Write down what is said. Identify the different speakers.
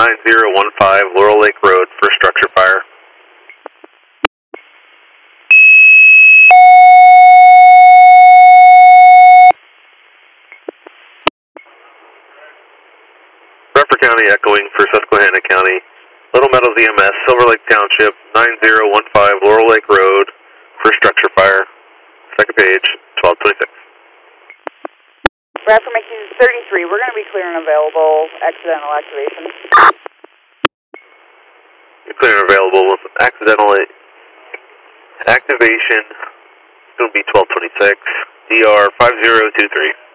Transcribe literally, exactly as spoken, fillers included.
Speaker 1: nine zero one five Laurel Lake Road for structure fire. Bradford County echoing for Susquehanna County. Little Meadows E M S, Silver Lake Township, nine zero one five Laurel Lake Road for structure fire. Second page, twelve twenty-six.
Speaker 2: Bradford making thirty-three, we're going to be clear and available, accidental activation.
Speaker 1: You're clear and available with accidental activation. It's going to be twelve twenty-six, D R five zero two three.